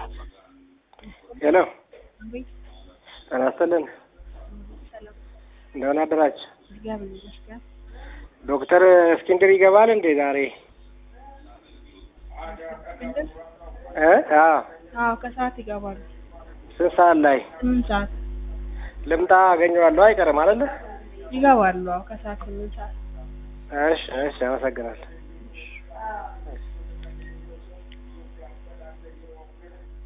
ሄሎ አቤት። ተናስተልን ሰላም እንደምን አደራችሁ? እግዚአብሔር ይመስገን። ዶክተር እስክንድር ይገባል እንዴ ዛሬ? እንዴት? አዎ ከሰዓት ይገባሉ። ስንት ሰዓት ላይ 8 ሰዓት ልምጣ? አገኘዋለሁ አይቀርም አይደል? ይገባሉ። ከሰዓት 8 ሰዓት። እሺ አመሰግናለሁ።